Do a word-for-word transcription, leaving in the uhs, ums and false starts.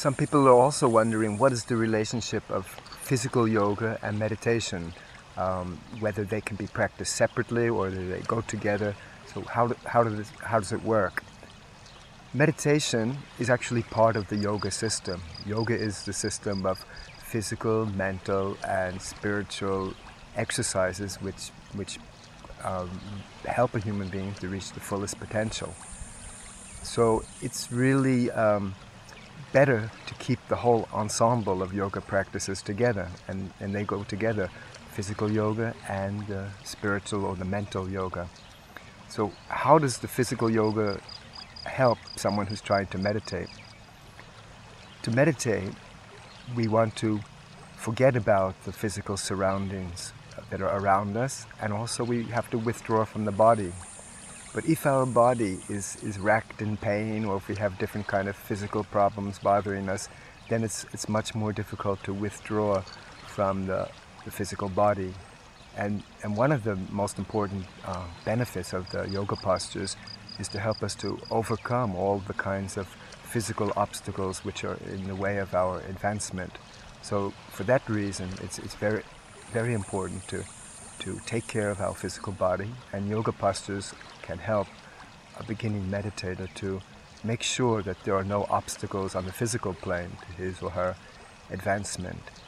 Some people are also wondering what is the relationship of physical yoga and meditation, um, whether they can be practiced separately or whether they go together. So how, do, how, does, how does it work? Meditation is actually part of the yoga system. Yoga is the system of physical, mental, and spiritual exercises which, which um, help a human being to reach the fullest potential. So it's really um, better to keep the whole ensemble of yoga practices together, and, and they go together, physical yoga and uh, spiritual or the mental yoga. So how does the physical yoga help someone who's trying to meditate? To meditate, we want to forget about the physical surroundings that are around us, and also we have to withdraw from the body. But if our body is, is racked in pain, or if we have different kind of physical problems bothering us, then it's, it's much more difficult to withdraw from the, the physical body. And, and one of the most important uh, benefits of the yoga postures is to help us to overcome all the kinds of physical obstacles which are in the way of our advancement. So for that reason, it's, it's very, very important to, to take care of our physical body, and yoga postures can help a beginning meditator to make sure that there are no obstacles on the physical plane to his or her advancement.